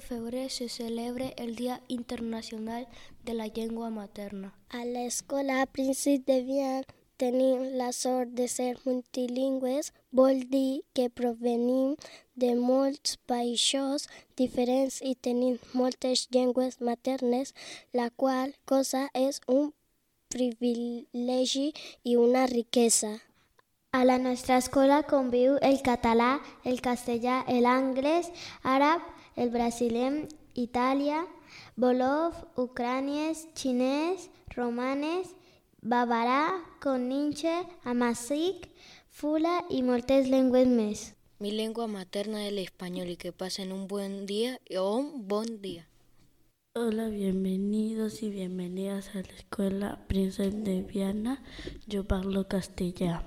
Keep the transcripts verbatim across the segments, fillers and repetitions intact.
febrer se celebra el Dia Internacional de la Llengua Materna. A l'escola Príncep de Viana tenim la sort de ser multilingües, vol dir que provenim de molts països diferents i tenim moltes llengües maternes, la qual cosa és un privilegi i una riquesa. A la nostra escola conviu el català, el castellà, l'anglès, àrab, el brasiler, italià, wòlof, ucraniès, xinès, romanès, bavarà, coninxe, amazigh, fula y moltes llengües més. Mi lengua materna es el español y que pasen un buen día o un buen día. Hola, bienvenidos y bienvenidas a la escuela Príncep de Viana. Yo parlo castellà.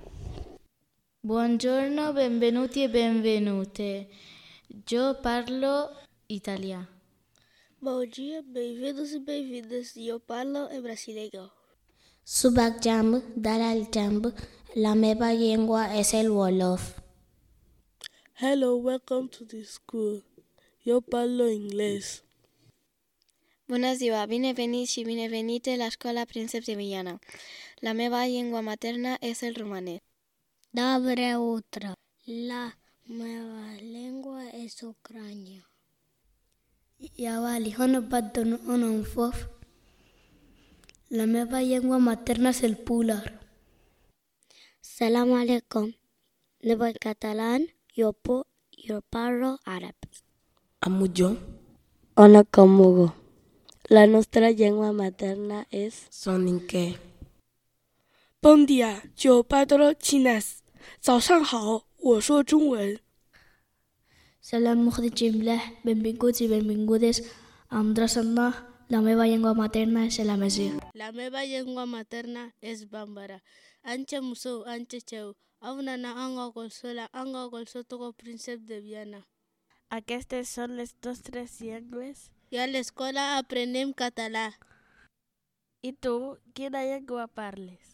Buongiorno, benvenuti e benvenute. Jo parlo italià. Bom dia, bem-vindos e bem-vindas. Eu parlo em brasileiro. Subak jamb, dalal jamb, la meva llengua és el wolof. Hello, welcome to the school. Eu parlo inglès. Bună ziua, bineveniți și binevenite la școala Príncep de Viana. La meva llengua materna és el romanès. Dobre utro. La meva llengua és ucrania. Yawali, hono baddono onon fof. La meva llengua materna és el pular. Salam alaikum. Ne voy catalán, yo, po, yo parlo àrab. Amujo. Ona Kamugo. La nostra llengua materna és Soninke. Bon dia, yo parlo xinès. 早上好，我说中文。 Salam mukhrijimlah, benvinguts i benvingudes a Amdrasallah. La meva llengua materna és l'amazigh. La meva llengua materna és bambara. Anche musou, anche cheu. Aunana anga colsola, anga colsotogo Príncep de Viana. Aquestes són les nostres llengües. I a l'escola aprenem català. I tu, quina llengua parles?